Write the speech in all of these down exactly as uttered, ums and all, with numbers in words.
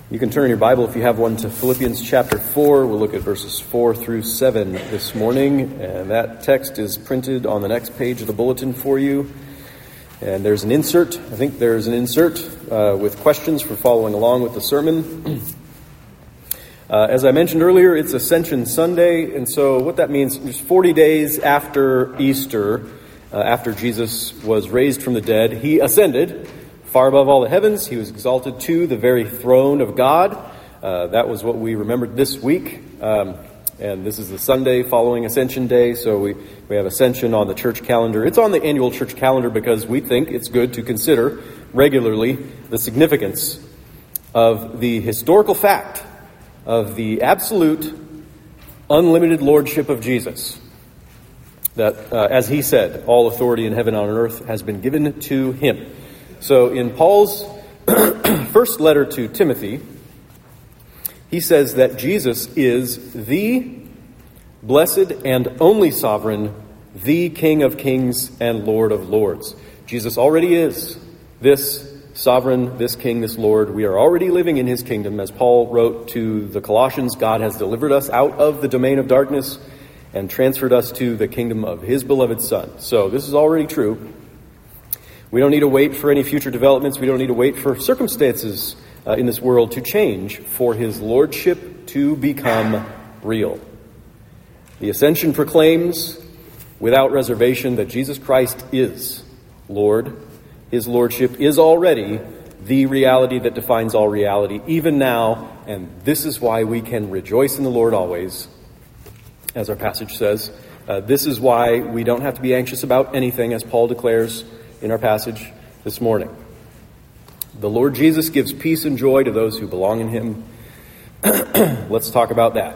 You can turn in your Bible, if you have one, to Philippians chapter four. We'll look at verses four through seven this morning. And that text is printed on the next page of the bulletin for you. And there's an insert. I think there's an insert uh, with questions for following along with the sermon. Uh, as I mentioned earlier, it's Ascension Sunday. And so what that means is forty days after Easter, uh, after Jesus was raised from the dead, he ascended far above all the heavens. He was exalted to the very throne of God. Uh, that was what we remembered this week. Um, and this is the Sunday following Ascension Day. So we, we have Ascension on the church calendar. It's on the annual church calendar because we think it's good to consider regularly the significance of the historical fact of the absolute, unlimited lordship of Jesus. That, uh, as he said, all authority in heaven and on earth has been given to him. So in Paul's first letter to Timothy, he says that Jesus is the blessed and only sovereign, the King of kings and Lord of lords. Jesus already is this sovereign, this King, this Lord. We are already living in his kingdom. As Paul wrote to the Colossians, God has delivered us out of the domain of darkness and transferred us to the kingdom of his beloved Son. So this is already true. We don't need to wait for any future developments. We don't need to wait for circumstances uh, in this world to change for his lordship to become real. The Ascension proclaims without reservation that Jesus Christ is Lord. His lordship is already the reality that defines all reality, even now. And this is why we can rejoice in the Lord always, as our passage says. Uh, this is why we don't have to be anxious about anything, as Paul declares in our passage this morning. The Lord Jesus gives peace and joy to those who belong in him. Let's talk about that.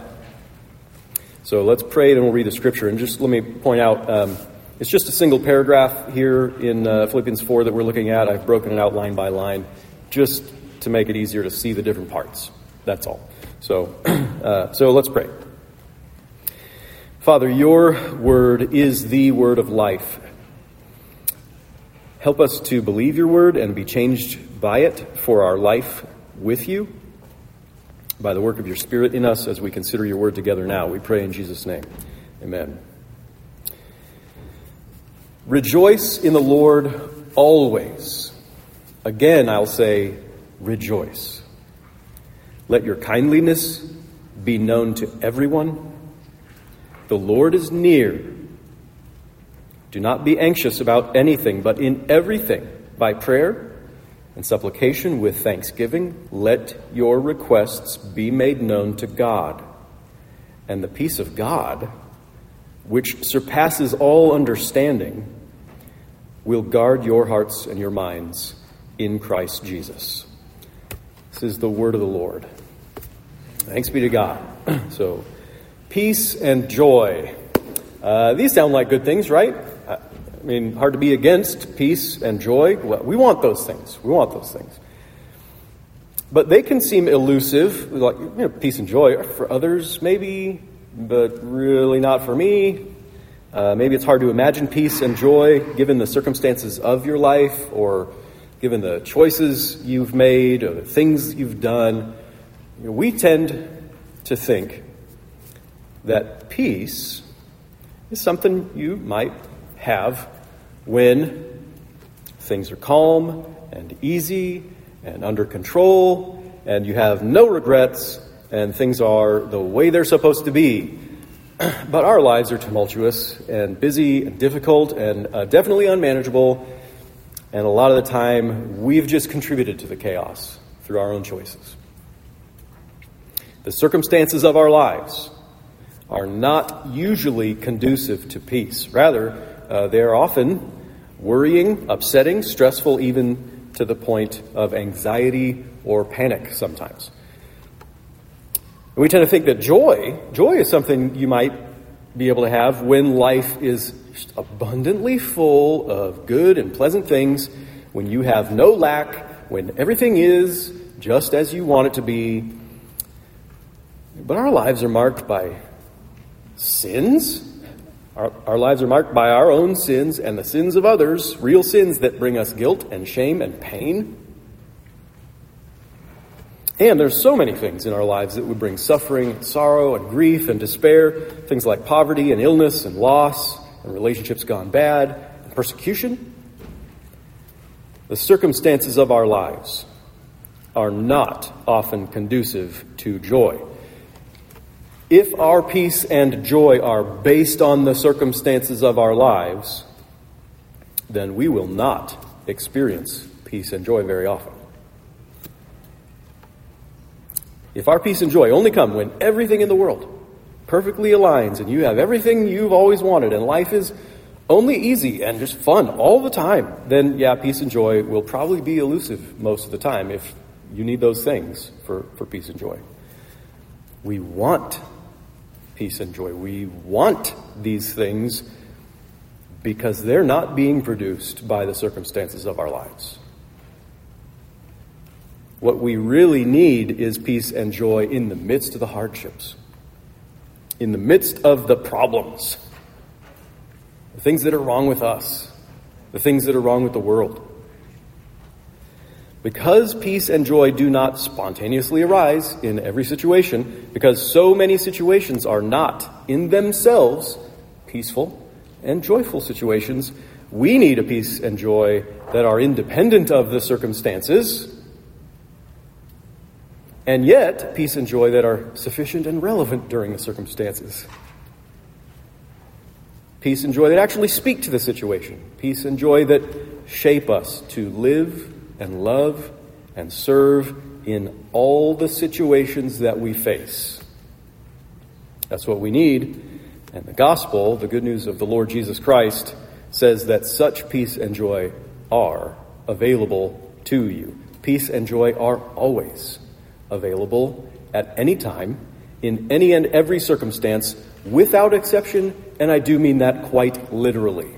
So let's pray, then we'll read the scripture. And just let me point out, um, it's just a single paragraph here in uh, Philippians four that we're looking at. I've broken it out line by line just to make it easier to see the different parts. That's all. So, uh, so let's pray. Father, your word is the word of life. Help us to believe your word and be changed by it for our life with you, by the work of your Spirit in us as we consider your word together now. We pray in Jesus' name. Amen. Rejoice in the Lord always. Again, I'll say, rejoice. Let your kindliness be known to everyone. The Lord is near. Do not be anxious about anything, but in everything, by prayer and supplication with thanksgiving, let your requests be made known to God. And the peace of God, which surpasses all understanding, will guard your hearts and your minds in Christ Jesus. This is the word of the Lord. Thanks be to God. So, peace and joy. Uh, these sound like good things, right? I mean, hard to be against peace and joy. Well, we want those things. We want those things. But they can seem elusive, like, you know, peace and joy for others, maybe, but really not for me. Uh, maybe it's hard to imagine peace and joy given the circumstances of your life or given the choices you've made or the things you've done. You know, we tend to think that peace is something you might have when things are calm and easy and under control and you have no regrets and things are the way they're supposed to be. But our lives are tumultuous and busy and difficult and uh, definitely unmanageable, and a lot of the time we've just contributed to the chaos through our own choices. The circumstances of our lives are not usually conducive to peace. Rather, Uh, they are often worrying, upsetting, stressful, even to the point of anxiety or panic sometimes. And we tend to think that joy, joy is something you might be able to have when life is just abundantly full of good and pleasant things, when you have no lack, when everything is just as you want it to be. But our lives are marked by sins. Our, our lives are marked by our own sins and the sins of others, real sins that bring us guilt and shame and pain. And there's so many things in our lives that would bring suffering, and sorrow, and grief, and despair. Things like poverty, and illness, and loss, and relationships gone bad, and persecution. The circumstances of our lives are not often conducive to joy. If our peace and joy are based on the circumstances of our lives, then we will not experience peace and joy very often. If our peace and joy only come when everything in the world perfectly aligns and you have everything you've always wanted and life is only easy and just fun all the time, then yeah, peace and joy will probably be elusive most of the time if you need those things for, for peace and joy. We want peace and joy. We want these things because they're not being produced by the circumstances of our lives. What we really need is peace and joy in the midst of the hardships, in the midst of the problems, the things that are wrong with us, the things that are wrong with the world. Because peace and joy do not spontaneously arise in every situation, because so many situations are not in themselves peaceful and joyful situations, we need a peace and joy that are independent of the circumstances, and yet peace and joy that are sufficient and relevant during the circumstances. Peace and joy that actually speak to the situation. Peace and joy that shape us to live and love and serve in all the situations that we face. That's what we need. And the gospel, the good news of the Lord Jesus Christ, says that such peace and joy are available to you. Peace and joy are always available at any time, in any and every circumstance, without exception, and I do mean that quite literally.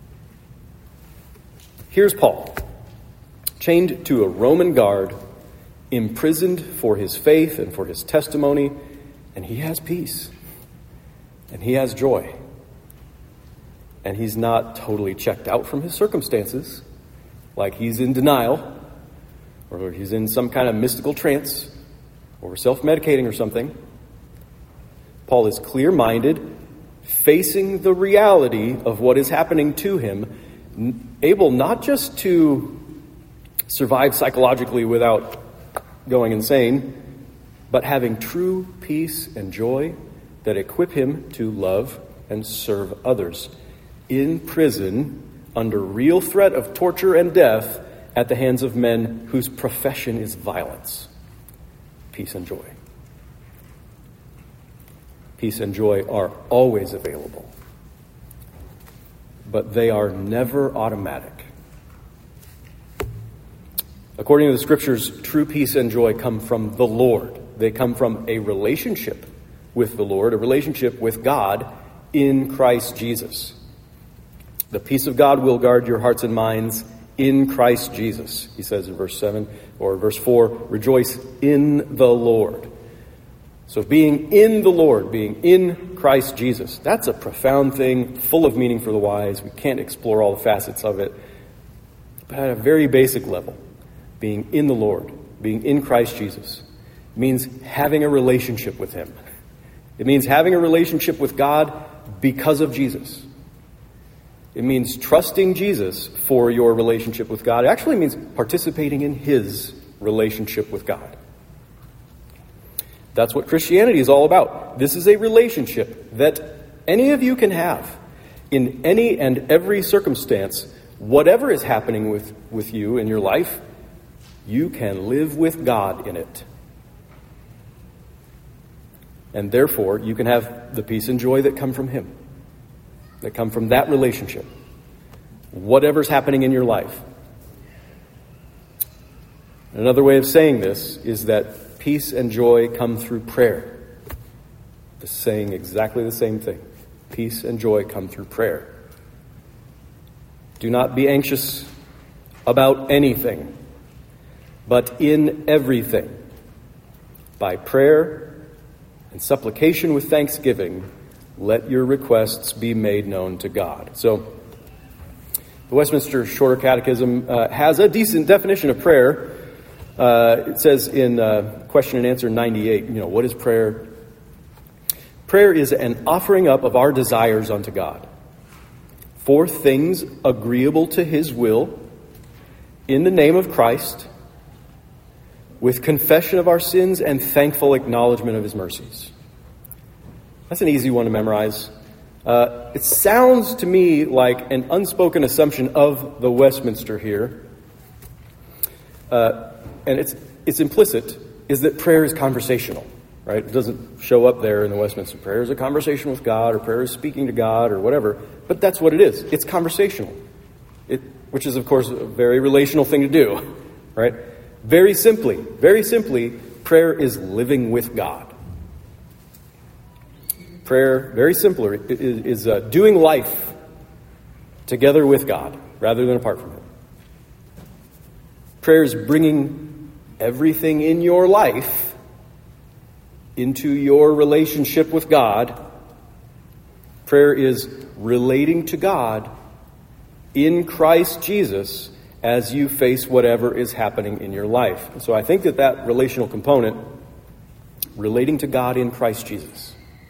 Here's Paul, chained to a Roman guard, imprisoned for his faith and for his testimony, and he has peace, and he has joy, and he's not totally checked out from his circumstances, like he's in denial, or he's in some kind of mystical trance, or self-medicating or something. Paul is clear-minded, facing the reality of what is happening to him, able not just to survive psychologically without going insane, but having true peace and joy that equip him to love and serve others. In prison, under real threat of torture and death at the hands of men whose profession is violence. Peace and joy. Peace and joy are always available, but they are never automatic. According to the scriptures, true peace and joy come from the Lord. They come from a relationship with the Lord, a relationship with God in Christ Jesus. The peace of God will guard your hearts and minds in Christ Jesus, he says in verse seven, or verse four, rejoice in the Lord. So being in the Lord, being in Christ Jesus, that's a profound thing, full of meaning for the wise. We can't explore all the facets of it. But at a very basic level, being in the Lord, being in Christ Jesus, means having a relationship with him. It means having a relationship with God because of Jesus. It means trusting Jesus for your relationship with God. It actually means participating in his relationship with God. That's what Christianity is all about. This is a relationship that any of you can have in any and every circumstance. Whatever is happening with, with you in your life, you can live with God in it. And therefore, you can have the peace and joy that come from him, that come from that relationship, whatever's happening in your life. Another way of saying this is that peace and joy come through prayer. The saying exactly the same thing. Peace and joy come through prayer. Do not be anxious about anything, but in everything, by prayer and supplication with thanksgiving, let your requests be made known to God. So, the Westminster Shorter Catechism uh, has a decent definition of prayer. Uh, it says in uh, question and answer ninety-eight, you know, what is prayer? Prayer is an offering up of our desires unto God for things agreeable to his will in the name of Christ, with confession of our sins and thankful acknowledgement of his mercies. That's an easy one to memorize. Uh, it sounds to me like an unspoken assumption of the Westminster here, uh, and it's it's implicit, is that prayer is conversational, right? It doesn't show up there in the Westminster. Prayer is a conversation with God, or prayer is speaking to God, or whatever, but that's what it is. It's conversational, it, which is, of course, a very relational thing to do, right? Very simply, very simply, prayer is living with God. Prayer, very simpler, is, is uh, doing life together with God rather than apart from him. Prayer is bringing everything in your life into your relationship with God. Prayer is relating to God in Christ Jesus as you face whatever is happening in your life. And so I think that that relational component, relating to God in Christ Jesus,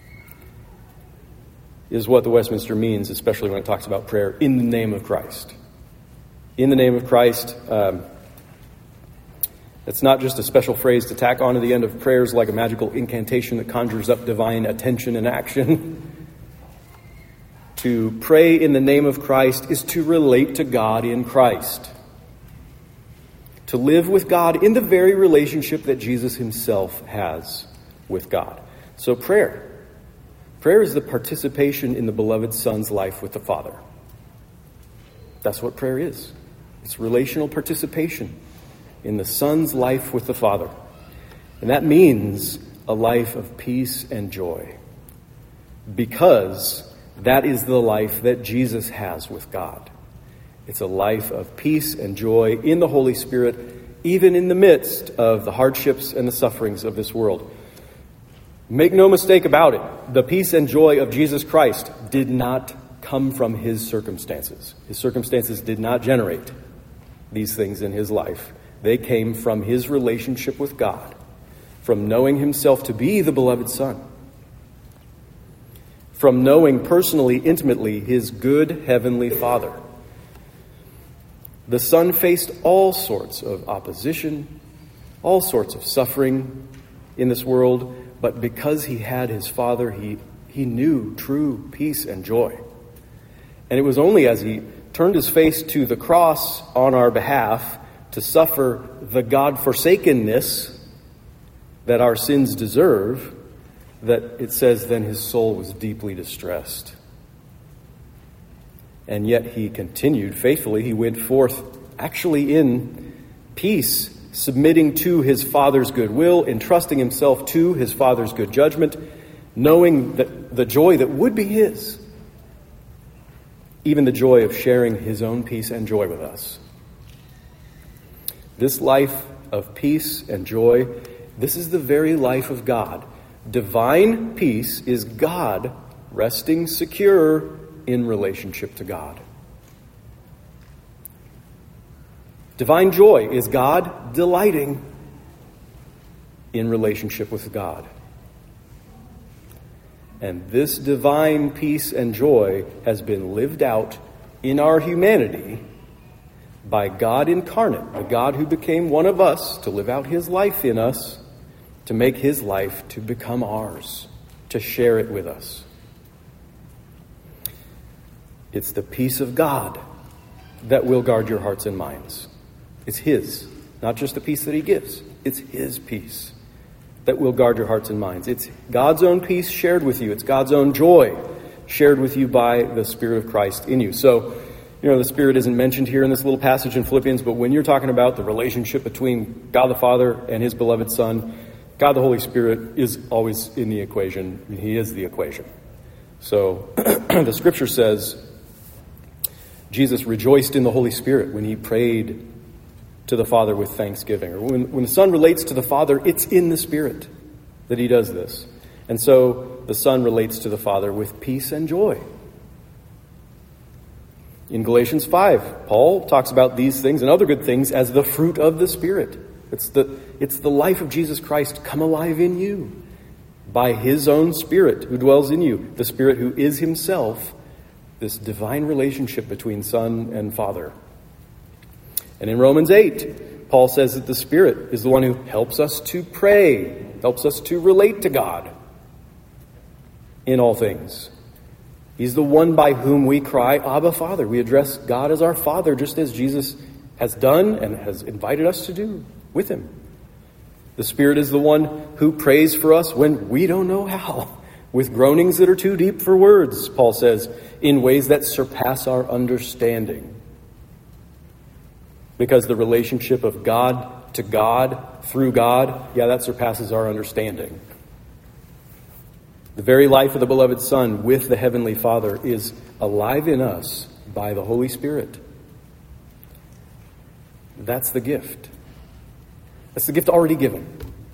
is what the Westminster means, especially when it talks about prayer in the name of Christ. In the name of Christ, um, it's not just a special phrase to tack onto the end of prayers like a magical incantation that conjures up divine attention and action. To pray in the name of Christ is to relate to God in Christ. To live with God in the very relationship that Jesus himself has with God. So prayer. Prayer is the participation in the beloved Son's life with the Father. That's what prayer is. It's relational participation in the Son's life with the Father. And that means a life of peace and joy. Because that is the life that Jesus has with God. It's a life of peace and joy in the Holy Spirit, even in the midst of the hardships and the sufferings of this world. Make no mistake about it, the peace and joy of Jesus Christ did not come from his circumstances. His circumstances did not generate these things in his life. They came from his relationship with God, from knowing himself to be the beloved Son, from knowing personally, intimately, his good heavenly Father. The Son faced all sorts of opposition, all sorts of suffering in this world, but because he had his Father, he, he knew true peace and joy. And it was only as he turned his face to the cross on our behalf to suffer the God-forsakenness that our sins deserve, that it says then his soul was deeply distressed. And yet he continued faithfully. He went forth actually in peace, submitting to his Father's good will, entrusting himself to his Father's good judgment, knowing that the joy that would be his, even the joy of sharing his own peace and joy with us. This life of peace and joy, this is the very life of God. Divine peace is God resting secure in relationship to God. Divine joy is God delighting in relationship with God. And this divine peace and joy has been lived out in our humanity by God incarnate, the God who became one of us to live out his life in us, to make his life to become ours, to share it with us. It's the peace of God that will guard your hearts and minds. It's his, not just the peace that he gives. It's his peace that will guard your hearts and minds. It's God's own peace shared with you. It's God's own joy shared with you by the Spirit of Christ in you. So, you know, the Spirit isn't mentioned here in this little passage in Philippians, but when you're talking about the relationship between God the Father and his beloved Son, God the Holy Spirit is always in the equation. I mean, he is the equation. So the Scripture says Jesus rejoiced in the Holy Spirit when he prayed to the Father with thanksgiving. Or when, when the Son relates to the Father, it's in the Spirit that he does this. And so the Son relates to the Father with peace and joy. In Galatians five, Paul talks about these things and other good things as the fruit of the Spirit. It's the, it's the life of Jesus Christ come alive in you by his own Spirit who dwells in you, the Spirit who is himself this divine relationship between Son and Father. And in Romans eight, Paul says that the Spirit is the one who helps us to pray, helps us to relate to God in all things. He's the one by whom we cry, Abba, Father. We address God as our Father, just as Jesus has done and has invited us to do with him. The Spirit is the one who prays for us when we don't know how, with groanings that are too deep for words, Paul says, in ways that surpass our understanding. Because the relationship of God to God, through God, yeah, that surpasses our understanding. The very life of the beloved Son with the Heavenly Father is alive in us by the Holy Spirit. That's the gift. That's the gift already given.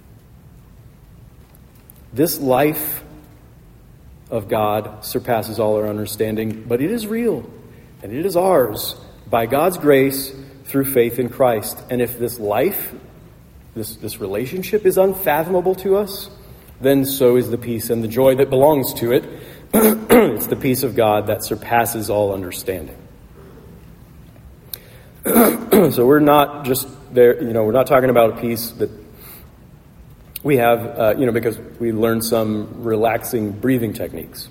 This life of God surpasses all our understanding, but it is real, and it is ours by God's grace through faith in Christ. And if this life, this, this relationship is unfathomable to us, then so is the peace and the joy that belongs to it. It's the peace of God that surpasses all understanding. So we're not just there, you know, we're not talking about a peace that we have, uh, you know, because we learned some relaxing breathing techniques.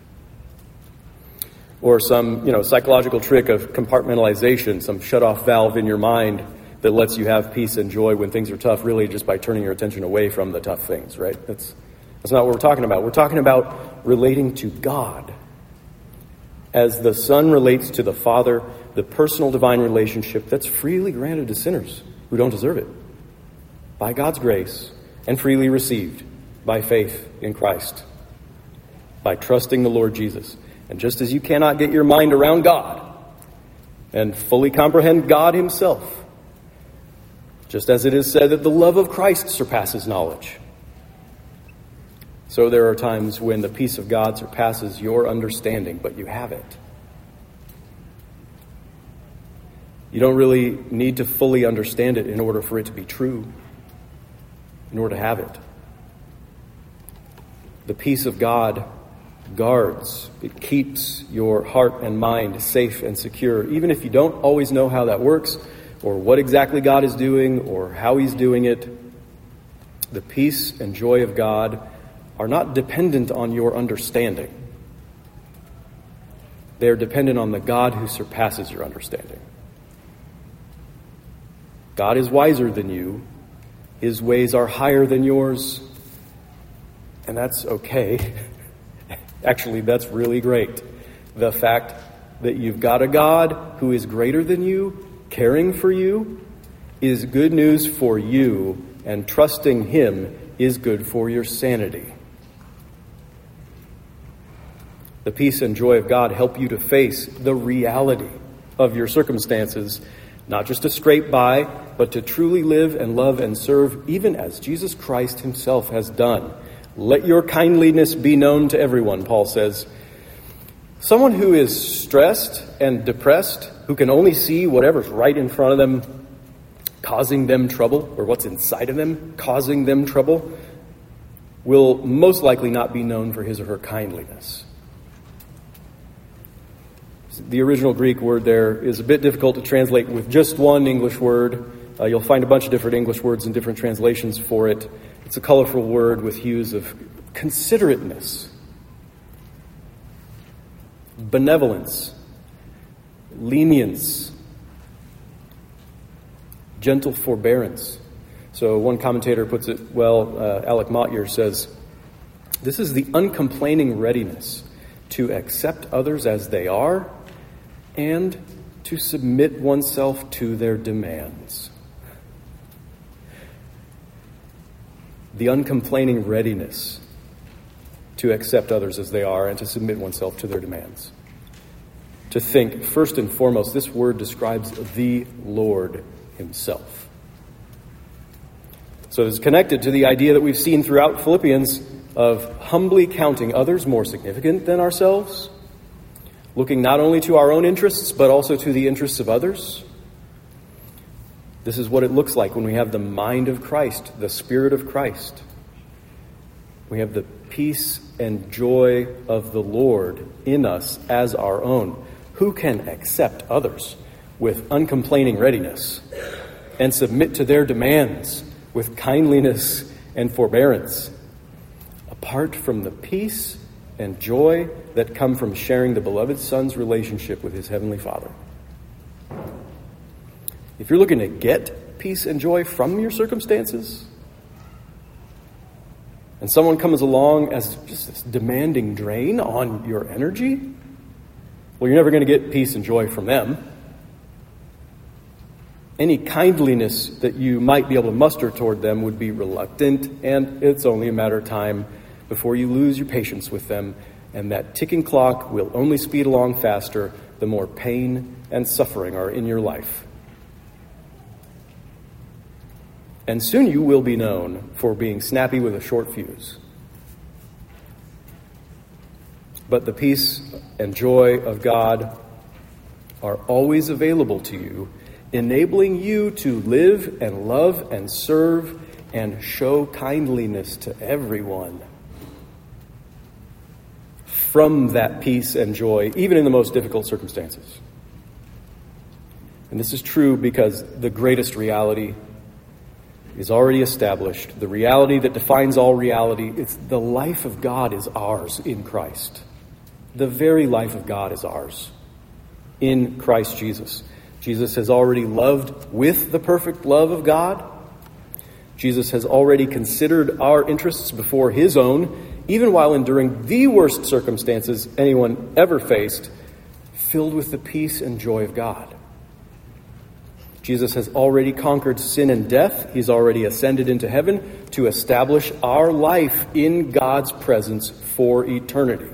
Or some, you know, psychological trick of compartmentalization, some shut-off valve in your mind that lets you have peace and joy when things are tough, really just by turning your attention away from the tough things, right? That's, that's not what we're talking about. We're talking about relating to God. As the Son relates to the Father, the personal divine relationship that's freely granted to sinners who don't deserve it, by God's grace, and freely received by faith in Christ, by trusting the Lord Jesus. And just as you cannot get your mind around God and fully comprehend God himself, just as it is said that the love of Christ surpasses knowledge, so there are times when the peace of God surpasses your understanding, but you have it. You don't really need to fully understand it in order for it to be true, in order to have it. The peace of God guards, it keeps your heart and mind safe and secure, even if you don't always know how that works, or what exactly God is doing, or how he's doing it. The peace and joy of God are not dependent on your understanding. They are dependent on the God who surpasses your understanding. God is wiser than you. His ways are higher than yours. And that's okay. Actually, that's really great. The fact that you've got a God who is greater than you, caring for you, is good news for you, and trusting him is good for your sanity. The peace and joy of God help you to face the reality of your circumstances, not just to scrape by, but to truly live and love and serve, even as Jesus Christ himself has done. Let your kindliness be known to everyone, Paul says. Someone who is stressed and depressed, who can only see whatever's right in front of them, causing them trouble, or what's inside of them, causing them trouble, will most likely not be known for his or her kindliness. The original Greek word there is a bit difficult to translate with just one English word. Uh, you'll find a bunch of different English words and different translations for it. It's a colorful word with hues of considerateness, benevolence, lenience, gentle forbearance. So one commentator puts it well, uh, Alec Motyer says, this is the uncomplaining readiness to accept others as they are and to submit oneself to their demands. The uncomplaining readiness to accept others as they are and to submit oneself to their demands. To think, first and foremost, this word describes the Lord himself. So it's connected to the idea that we've seen throughout Philippians of humbly counting others more significant than ourselves, looking not only to our own interests, but also to the interests of others. This is what it looks like when we have the mind of Christ, the Spirit of Christ. We have the peace and joy of the Lord in us as our own. Who can accept others with uncomplaining readiness and submit to their demands with kindliness and forbearance, apart from the peace and joy that come from sharing the beloved Son's relationship with his Heavenly Father? If you're looking to get peace and joy from your circumstances, and someone comes along as just this demanding drain on your energy, well, you're never going to get peace and joy from them. Any kindliness that you might be able to muster toward them would be reluctant, and it's only a matter of time before you lose your patience with them, and that ticking clock will only speed along faster the more pain and suffering are in your life. And soon you will be known for being snappy with a short fuse. But the peace and joy of God are always available to you, enabling you to live and love and serve and show kindliness to everyone. From that peace and joy, even in the most difficult circumstances. And this is true because the greatest reality is already established. The reality that defines all reality, it's the life of God is ours in Christ. The very life of God is ours in Christ Jesus. Jesus has already loved with the perfect love of God. Jesus has already considered our interests before his own, even while enduring the worst circumstances anyone ever faced, filled with the peace and joy of God. Jesus has already conquered sin and death. He's already ascended into heaven to establish our life in God's presence for eternity.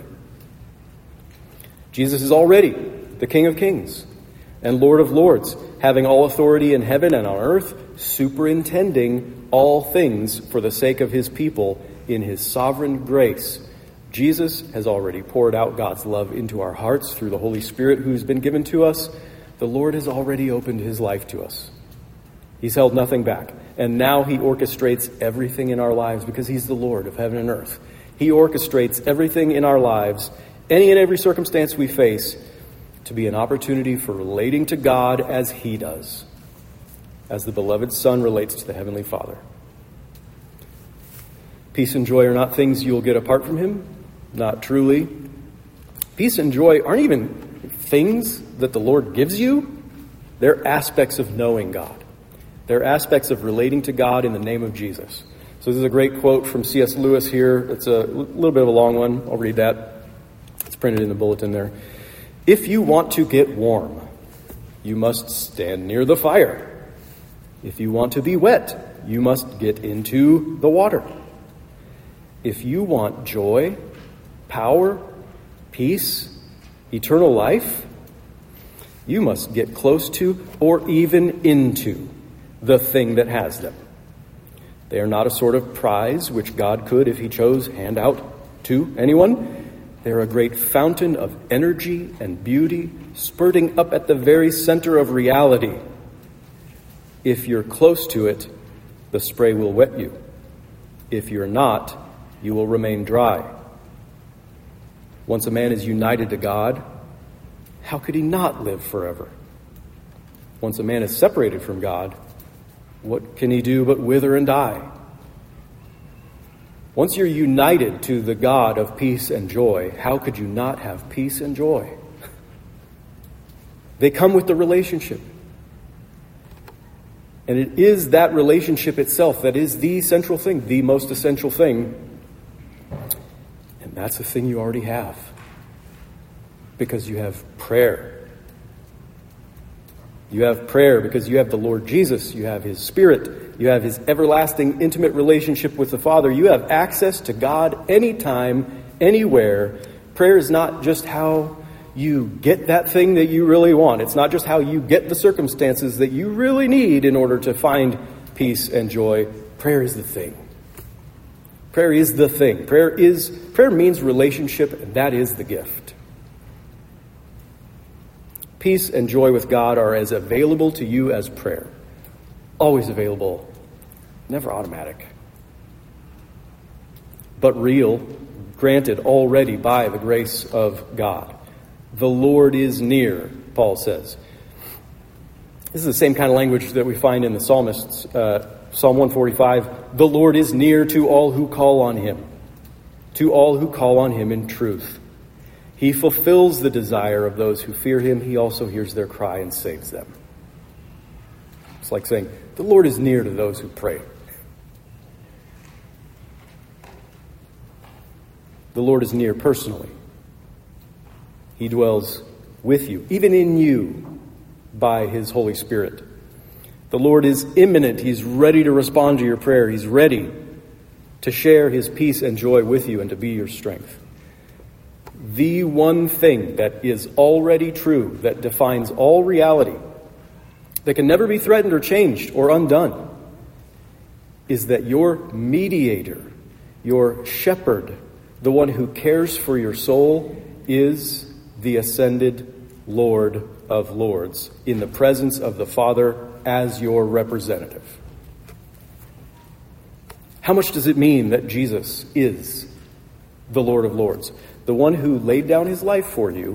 Jesus is already the King of Kings and Lord of Lords, having all authority in heaven and on earth, superintending all things for the sake of his people in his sovereign grace. Jesus has already poured out God's love into our hearts through the Holy Spirit who's been given to us. The Lord has already opened his life to us. He's held nothing back. And now he orchestrates everything in our lives because he's the Lord of heaven and earth. He orchestrates everything in our lives, any and every circumstance we face, to be an opportunity for relating to God as he does, as the beloved Son relates to the Heavenly Father. Peace and joy are not things you'll get apart from him, not truly. Peace and joy aren't even things that the Lord gives you. They're aspects of knowing God. They're aspects of relating to God in the name of Jesus. So this is a great quote from C S Lewis here. It's a little bit of a long one. I'll read that. It's printed in the bulletin there. If you want to get warm, you must stand near the fire. If you want to be wet, you must get into the water. If you want joy, power, peace, eternal life, you must get close to or even into the thing that has them. They are not a sort of prize which God could, if he chose, hand out to anyone. They're a great fountain of energy and beauty, spurting up at the very center of reality. If you're close to it, the spray will wet you. If you're not, you will remain dry. Once a man is united to God, how could he not live forever? Once a man is separated from God, what can he do but wither and die? Once you're united to the God of peace and joy, how could you not have peace and joy? They come with the relationship. And it is that relationship itself that is the central thing, the most essential thing. And that's the thing you already have. Because you have prayer. You have prayer because you have the Lord Jesus. You have his Spirit. You have his everlasting, intimate relationship with the Father. You have access to God anytime, anywhere. Prayer is not just how you get that thing that you really want. It's not just how you get the circumstances that you really need in order to find peace and joy. Prayer is the thing. Prayer is the thing. Prayer is prayer means relationship, and that is the gift. Peace and joy with God are as available to you as prayer. always available, never automatic, but real, granted already by the grace of God. The Lord is near, Paul says. This is the same kind of language that we find in the psalmists. Uh, Psalm one forty-five, the Lord is near to all who call on him, to all who call on him in truth. He fulfills the desire of those who fear him. He also hears their cry and saves them. It's like saying, the Lord is near to those who pray. The Lord is near personally. He dwells with you, even in you, by his Holy Spirit. The Lord is imminent. He's ready to respond to your prayer. He's ready to share his peace and joy with you and to be your strength. The one thing that is already true, that defines all reality, that can never be threatened or changed or undone, is that your mediator, your shepherd, the one who cares for your soul, is the ascended Lord of Lords in the presence of the Father as your representative. How much does it mean that Jesus is the Lord of Lords? The one who laid down his life for you,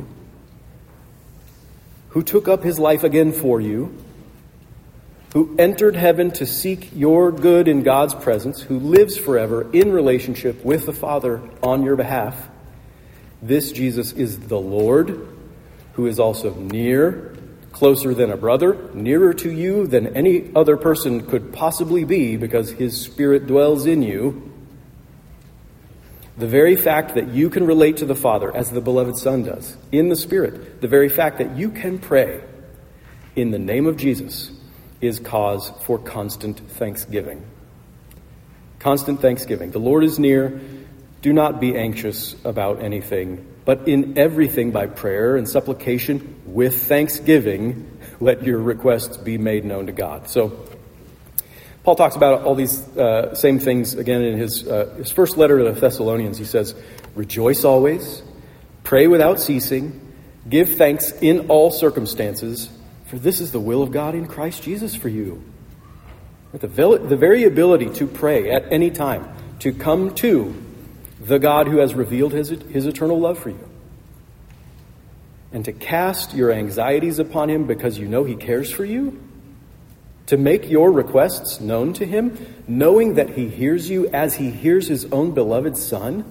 who took up his life again for you, who entered heaven to seek your good in God's presence, who lives forever in relationship with the Father on your behalf. This Jesus is the Lord, who is also near, closer than a brother, nearer to you than any other person could possibly be because his Spirit dwells in you. The very fact that you can relate to the Father as the beloved Son does in the Spirit, the very fact that you can pray in the name of Jesus is cause for constant thanksgiving. Constant thanksgiving. The Lord is near. Do not be anxious about anything, but in everything by prayer and supplication with thanksgiving, let your requests be made known to God. So Paul talks about all these uh, same things again in his, uh, his first letter to the Thessalonians. He says, rejoice always, pray without ceasing, give thanks in all circumstances, for this is the will of God in Christ Jesus for you. The, the very ability to pray at any time, to come to the God who has revealed his, his eternal love for you, and to cast your anxieties upon him because you know he cares for you, to make your requests known to him, knowing that he hears you as he hears his own beloved Son,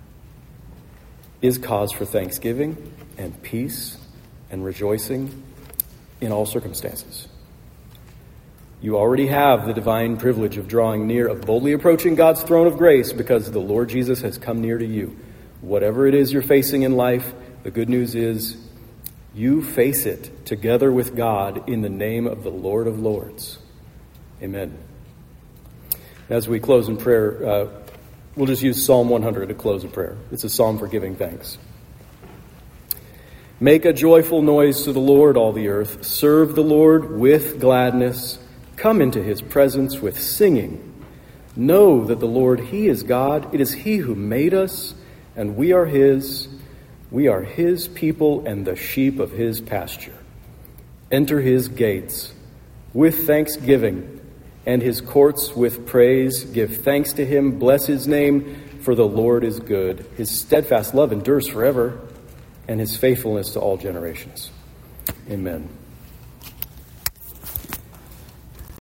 is cause for thanksgiving and peace and rejoicing in all circumstances. You already have the divine privilege of drawing near, of boldly approaching God's throne of grace because the Lord Jesus has come near to you. Whatever it is you're facing in life, the good news is you face it together with God in the name of the Lord of Lords. Amen. As we close in prayer, uh, we'll just use Psalm one hundred to close a prayer. It's a psalm for giving thanks. Make a joyful noise to the Lord, all the earth. Serve the Lord with gladness. Come into his presence with singing. Know that the Lord, he is God. It is he who made us, and we are his. We are his people and the sheep of his pasture. Enter his gates with thanksgiving and his courts with praise. Give thanks to him. Bless his name, for the Lord is good. His steadfast love endures forever, and his faithfulness to all generations. Amen.